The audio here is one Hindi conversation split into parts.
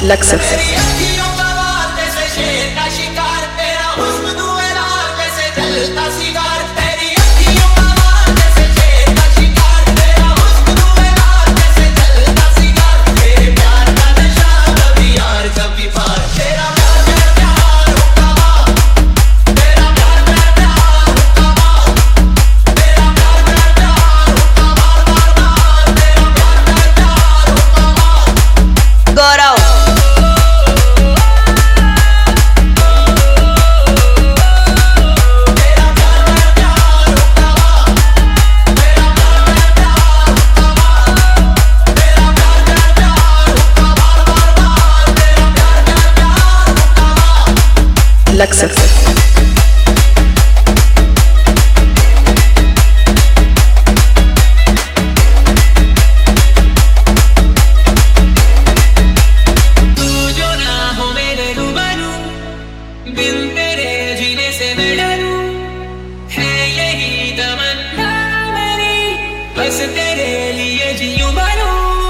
लग सकता है। लग सकता है। तू जो ना हो मेरे रूबरू, बिन तेरे जीने से मैं डरूं, है यही तमन्ना मेरी, बस तेरे लिए जीऊं मरूं।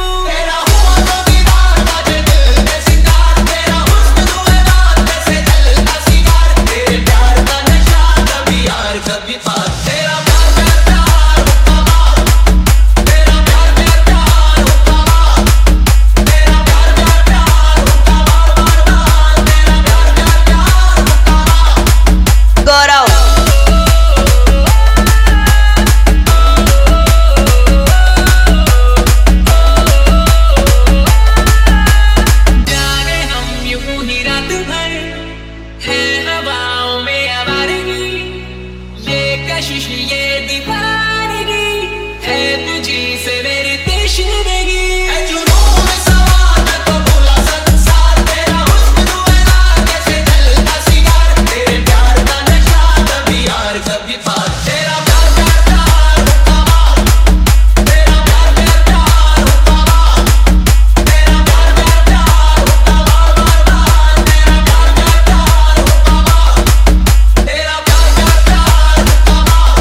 ये दीवानगी है तुझी से मेरी तश्वीरी, है जुनून में सवार मैं तो भूला संसार, तेरा हुस्न दुएदार जैसे जलता सिगार, तेरे प्यार का नशा कभी यार कभी पार, तेरा प्यार प्यार प्यार हुक्काबार, तेरा प्यार प्यार प्यार हुक्काबार, तेरा प्यार प्यार प्यार हुक्काबार बार बार, तेरा प्यार प्यार प्यार हुक्काबार, तेरा प्यार प्यार प्यार हुक्काबार।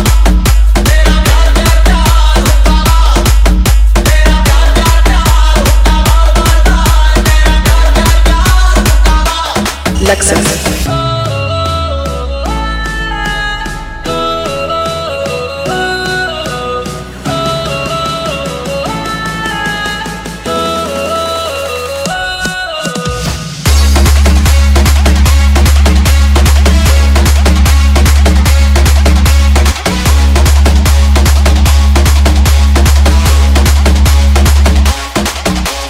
लग सकता है।